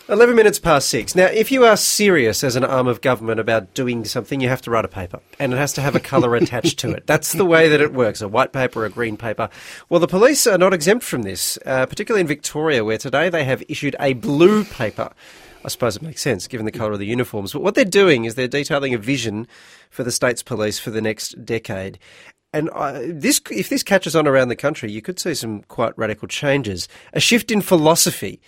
11 minutes past 6. Now, if you are serious as an arm of government about doing something, you have to write a paper, and it has to have a colour attached to it. That's the way that it works, a white paper, a green paper. Well, the police are not exempt from this, particularly in Victoria, where today they have issued a blue paper. I suppose it makes sense, given the colour of the uniforms. But what they're doing is they're detailing a vision for the state's police for the next decade. And if this catches on around the country, you could see some quite radical changes. A shift in philosophy.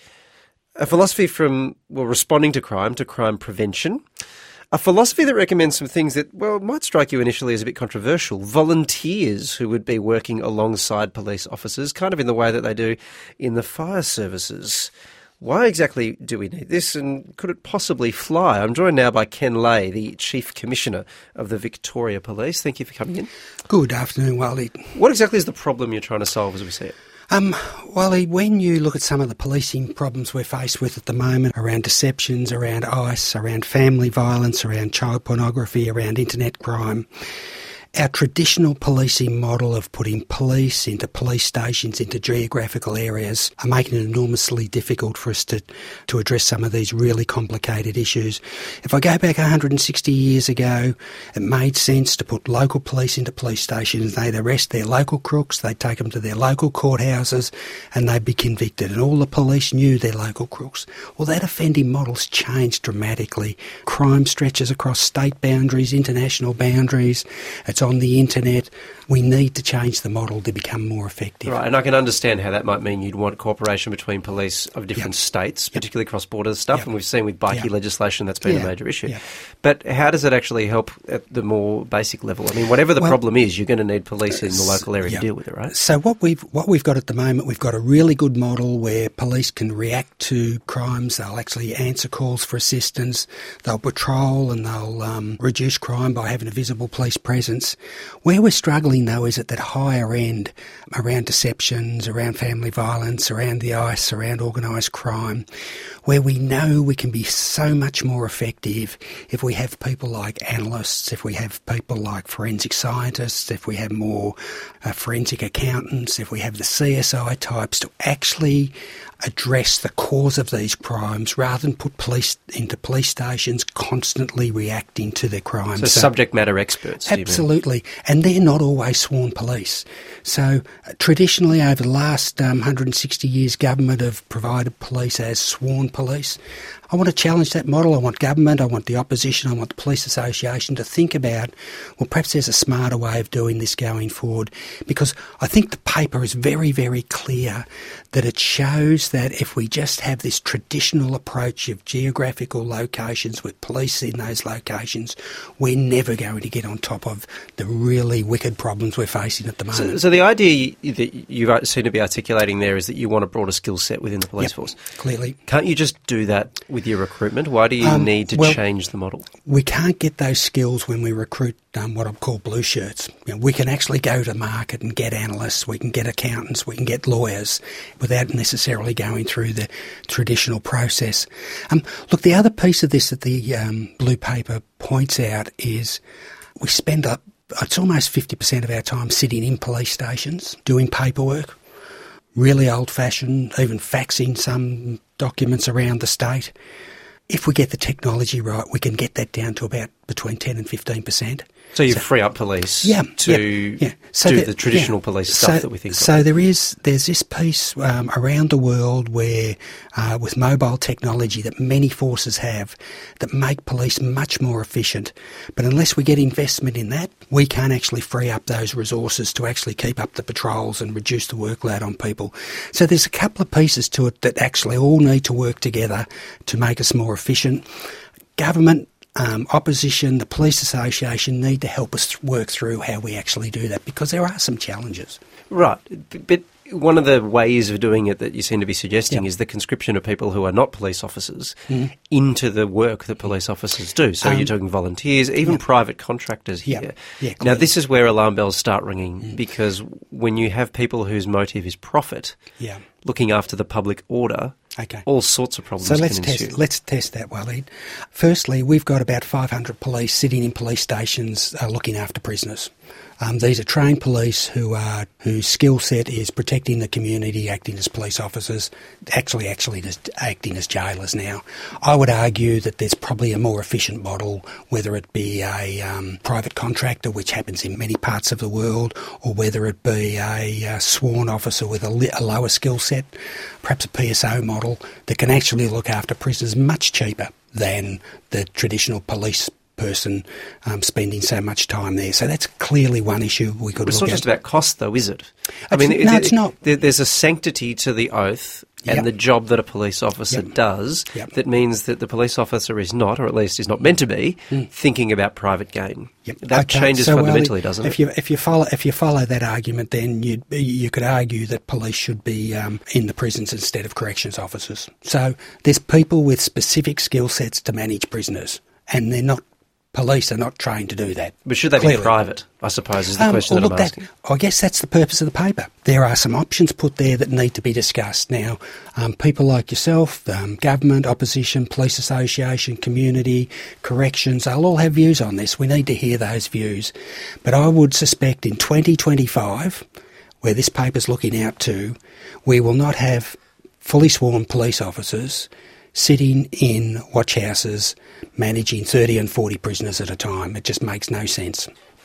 A philosophy from, responding to crime prevention. A philosophy that recommends some things that, might strike you initially as a bit controversial. Volunteers who would be working alongside police officers, kind of in the way that they do in the fire services. Why exactly do we need this, and could it possibly fly? I'm joined now by Ken Lay, the Chief Commissioner of the Victoria Police. Thank you for coming in. Good afternoon, Wally. What exactly is the problem you're trying to solve as we see it? Wally, when you look at some of the policing problems we're faced with at the moment around deceptions, around ICE, around family violence, around child pornography, around internet crime, our traditional policing model of putting police into police stations, into geographical areas, are making it enormously difficult for us to address some of these really complicated issues. If I go back 160 years ago, it made sense to put local police into police stations. They'd arrest their local crooks, they'd take them to their local courthouses, and they'd be convicted. And all the police knew their local crooks. Well, that offending model's changed dramatically. Crime stretches across state boundaries, international boundaries. It's on the internet. We need to change the model to become more effective. Right, and I can understand how that might mean you'd want cooperation between police of different states, particularly cross-border stuff, and we've seen with bikie legislation that's been a major issue. But how does it actually help at the more basic level? I mean, whatever the problem is, you're going to need police in the local area to deal with it, right? So what we've got at the moment, we've got a really good model where police can react to crimes. They'll actually answer calls for assistance. They'll patrol and they'll reduce crime by having a visible police presence. Where we're struggling, though, is at that higher end around deceptions, around family violence, around the ICE, around organised crime, where we know we can be so much more effective if we have people like analysts, if we have people like forensic scientists, if we have more forensic accountants, if we have the CSI types to actually address the cause of these crimes rather than put police into police stations constantly reacting to their crimes. So subject matter experts. Absolutely. And they're not always sworn police. So traditionally over the last 160 years, government have provided police as sworn police. I want to challenge that model. I want government, I want the opposition, I want the police association to think about, perhaps there's a smarter way of doing this going forward, because I think the paper is very, very clear that it shows that if we just have this traditional approach of geographical locations with police in those locations, we're never going to get on top of the really wicked problems we're facing at the moment. So the idea that you seem to be articulating there is that you want a broader skill set within the police force. Clearly. Can't you just do that with your recruitment? Why do you need to change the model? We can't get those skills when we recruit what I call blue shirts. We can actually go to market and get analysts, we can get accountants, we can get lawyers without necessarily going through the traditional process. Look, the other piece of this that the blue paper points out is we spend it's almost 50% of our time sitting in police stations doing paperwork, really old-fashioned, even faxing some documents around the state. If we get the technology right, we can get that down to about between 10 and 15%. So you free up police to do the traditional police stuff that we think of. So there's this piece around the world where, with mobile technology that many forces have, that make police much more efficient. But unless we get investment in that, we can't actually free up those resources to actually keep up the patrols and reduce the workload on people. So there's a couple of pieces to it that actually all need to work together to make us more efficient. Government, opposition, the police association need to help us work through how we actually do that, because there are some challenges. Right, but one of the ways of doing it that you seem to be suggesting is the conscription of people who are not police officers into the work that police officers do. So you're talking volunteers, even private contractors here. Now, this is where alarm bells start ringing, because when you have people whose motive is profit, looking after the public order, all sorts of problems can ensue. Let's test that, Waleed. Firstly, we've got about 500 police sitting in police stations looking after prisoners. These are trained police whose skill set is protecting the community, acting as police officers, actually acting as jailers now. I would argue that there's probably a more efficient model, whether it be a private contractor, which happens in many parts of the world, or whether it be a sworn officer with a lower skill set, perhaps a PSO model, that can actually look after prisoners much cheaper than the traditional police person spending so much time there. So that's clearly one issue we could look at. It's not just about cost, though, is it? It's not. There's a sanctity to the oath and the job that a police officer does that means that the police officer is not, or at least is not meant to be, thinking about private gain. That changes fundamentally, doesn't it? If you follow that argument, then you could argue that police should be in the prisons instead of corrections officers. So there's people with specific skill sets to manage prisoners, and they're not. Police are not trained to do that. But should they be private, I suppose, is the question that I'm asking. I guess that's the purpose of the paper. There are some options put there that need to be discussed. Now, people like yourself, government, opposition, police association, community, corrections, they'll all have views on this. We need to hear those views. But I would suspect in 2025, where this paper's looking out to, we will not have fully sworn police officers sitting in watch houses managing 30 and 40 prisoners at a time. It just makes no sense.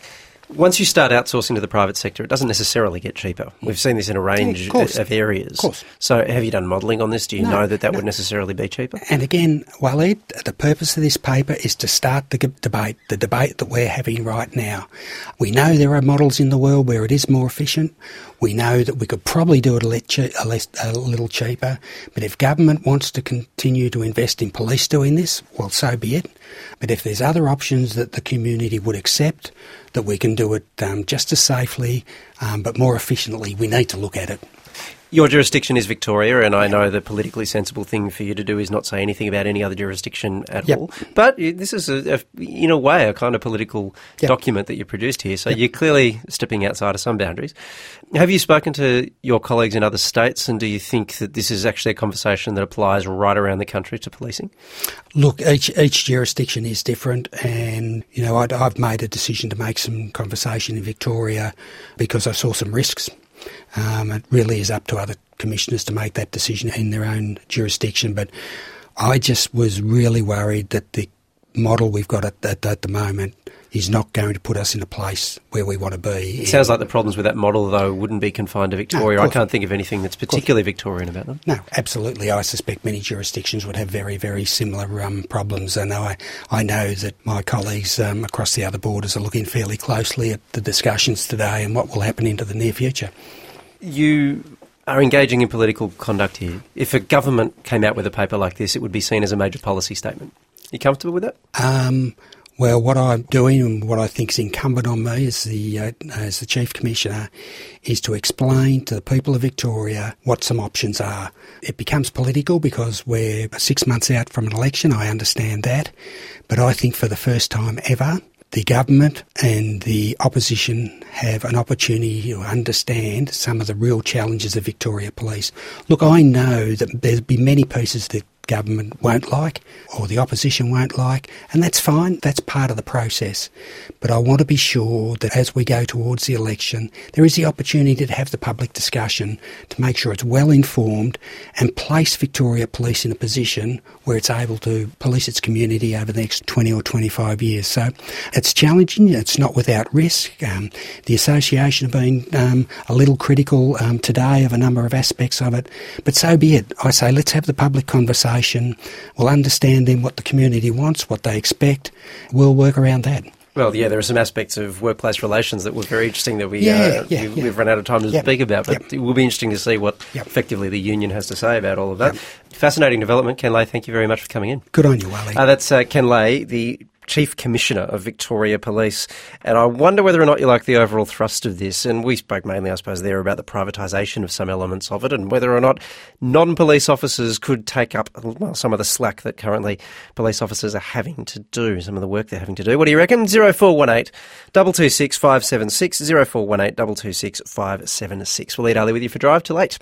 Once you start outsourcing to the private sector, it doesn't necessarily get cheaper. We've seen this in a range of areas. Of course. So have you done modelling on this? Do you know that would necessarily be cheaper? And again, Waleed, the purpose of this paper is to start the debate that we're having right now. We know there are models in the world where it is more efficient. We know that we could probably do it a little cheaper. But if government wants to continue to invest in police doing this, well, so be it. But if there's other options that the community would accept, that we can do it just as safely but more efficiently, we need to look at it. Your jurisdiction is Victoria, and I know the politically sensible thing for you to do is not say anything about any other jurisdiction at all. But this is, in a way, a kind of political document that you produced here, so you're clearly stepping outside of some boundaries. Have you spoken to your colleagues in other states, and do you think that this is actually a conversation that applies right around the country to policing? Look, each jurisdiction is different, and I've made a decision to make some conversation in Victoria because I saw some risks. It really is up to other commissioners to make that decision in their own jurisdiction, but I just was really worried that the model we've got at the moment is not going to put us in a place where we want to be. It sounds like the problems with that model, though, wouldn't be confined to Victoria. I can't think of anything that's particularly Victorian about them. No, absolutely. I suspect many jurisdictions would have very, very similar problems, and I know that my colleagues across the other borders are looking fairly closely at the discussions today and what will happen into the near future. You are engaging in political conduct here. If a government came out with a paper like this, it would be seen as a major policy statement. Are you comfortable with that? Well, what I'm doing and what I think is incumbent on me as the Chief Commissioner is to explain to the people of Victoria what some options are. It becomes political because we're 6 months out from an election, I understand that, but I think for the first time ever, the government and the opposition have an opportunity to understand some of the real challenges of Victoria Police. Look, I know that there'll be many pieces that government won't like or the opposition won't like, and that's fine, that's part of the process. But I want to be sure that as we go towards the election, there is the opportunity to have the public discussion to make sure it's well informed and place Victoria Police in a position where it's able to police its community over the next 20 or 25 years. So it's challenging, it's not without risk. The association have been a little critical today of a number of aspects of it, but so be it. I say let's have the public conversation. We'll understand then what the community wants, what they expect. We'll work around that. Well, yeah, there are some aspects of workplace relations that were very interesting that we've run out of time to speak about, but it will be interesting to see what effectively the union has to say about all of that. Fascinating development. Ken Lay, thank you very much for coming in. Good on you, Wally. That's Ken Lay, the Chief Commissioner of Victoria Police, and I wonder whether or not you like the overall thrust of this, and we spoke mainly, I suppose, there about the privatisation of some elements of it and whether or not non-police officers could take up some of the slack that currently police officers are having to do, some of the work they're having to do. What do you reckon? 0418 226 576, 0418 226 576. Waleed Ali with you for Drive till 8.